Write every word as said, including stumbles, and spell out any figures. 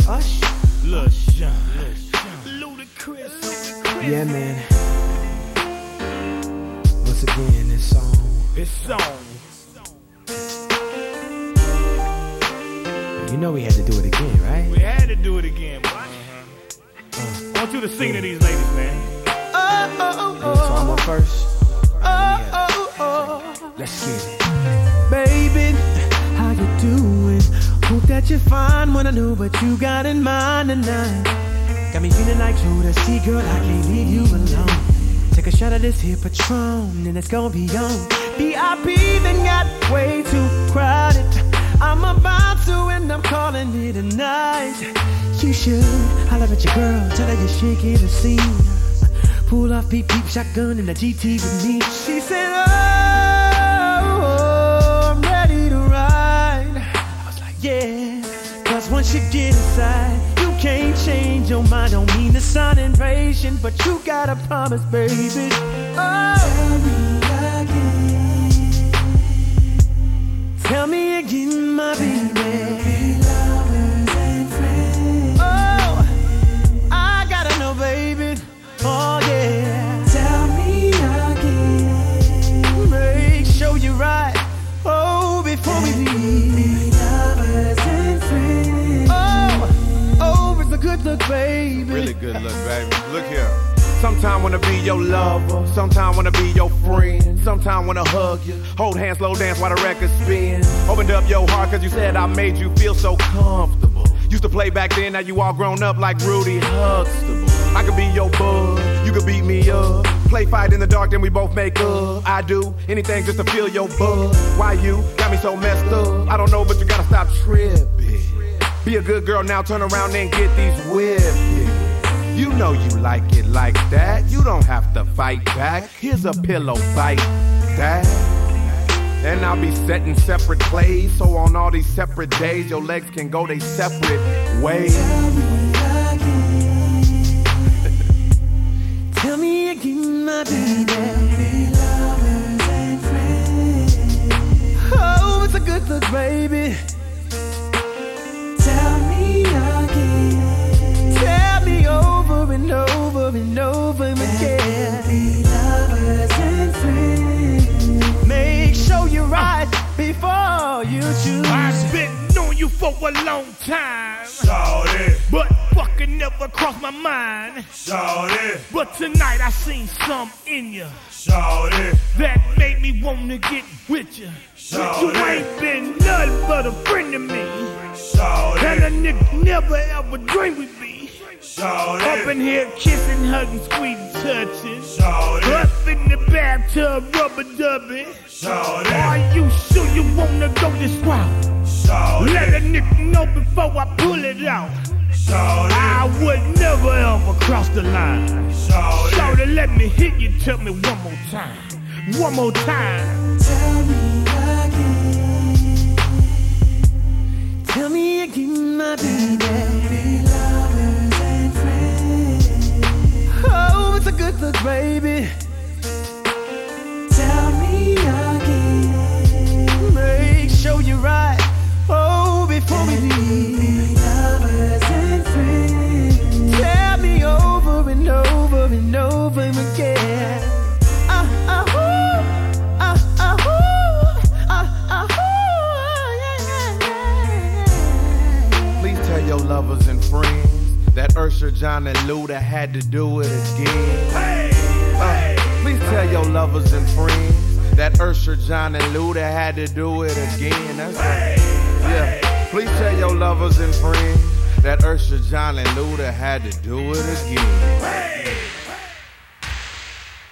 Ush. Lil Sean, Ludacris. Yeah, man. Once again, this song. This song. You know we had to do it again, right? We had to do it again, boy. Uh-huh. Uh, I want you to sing to these ladies, man. Oh, oh, oh. So I'm up first. Oh, oh, oh. Let's get it. Baby, how you doing? Hope that you're fine. Wanna know what you got in mind tonight. Got me feeling like Jodeci, girl, I can't leave you alone. Take a shot of this here Patron, and it's gonna be on. V I P then got way too crowded. I'm about to, and I'm calling it a night. You should holler at your girl, tell her you're shaking the scene. Pull off beep beep shotgun in the G T with me. She said, oh, oh, I'm ready to ride. I was like, yeah, cause once you get inside, you can't change your mind. Don't mean to sound impatient, but you gotta promise, baby. Oh, tell me again. Tell me again, my baby. Lovers and friends. Oh, I gotta know, baby. Oh yeah. Tell me again. Make sure you're right. Oh, before we leave. Lovers and friends. Oh, oh, it's a good look, baby. Really good look, baby. Look here. Sometime wanna be your lover, sometime wanna be your friend, sometime wanna hug you, hold hands, slow dance while the record spins. Opened up your heart cause you said I made you feel so comfortable. Used to play back then, now you all grown up like Rudy Huxtable. I could be your bud, you could beat me up. Play fight in the dark, then we both make up. I do anything just to feel your buzz. Why you got me so messed up? I don't know, but you gotta stop tripping. Be a good girl now, turn around and get these whipping. You know you like it like that. You don't have to fight back. Here's a pillow fight that. And I'll be setting separate plays, so on all these separate days, your legs can go they separate ways. Tell me again. Tell me again, my baby. Lovers and friends. Oh, it's a good look, baby. Tell me again. Tell me over and over and over again. Lovers and friends. Make sure you're right before you choose. I've been knowing you for a long time, Shawty, but fucking never crossed my mind. shawty, But tonight I seen something in you shawty, that made me wanna get with you. Shawty. You ain't been nothing but a friend to me, shawty, and a nigga never ever dreamed we'd be shawty, up in here kissing, hugging, squeezing, touching. shawty, Up in the bathtub, rubber dubbing. shawty, Are you sure you wanna go this route? shawty, Let a nigga know before I pull it out. shawty, I would never ever cross the line. shawty, Shorty, let me hit you, tell me one more time. One more time. Tell me again. Tell me again, my baby. Lovers and friends. Oh, it's a good look, baby. Tell me again. Make sure you're right. Oh, before we leave. Lovers and friends. Tell me over and over and over again. Ah, ah, ooh. Ah, ah, ooh. Ah, ah, ooh. Yeah, yeah, yeah. Please tell your lovers and friends that Usher, John, and Luda had to do it again. hey, Uh, hey, please tell your lovers and friends that Usher, John, and Luda had to do it again. That's right. Yeah. Please tell your lovers and friends that Usher, John, and Luda had to do it again. hey.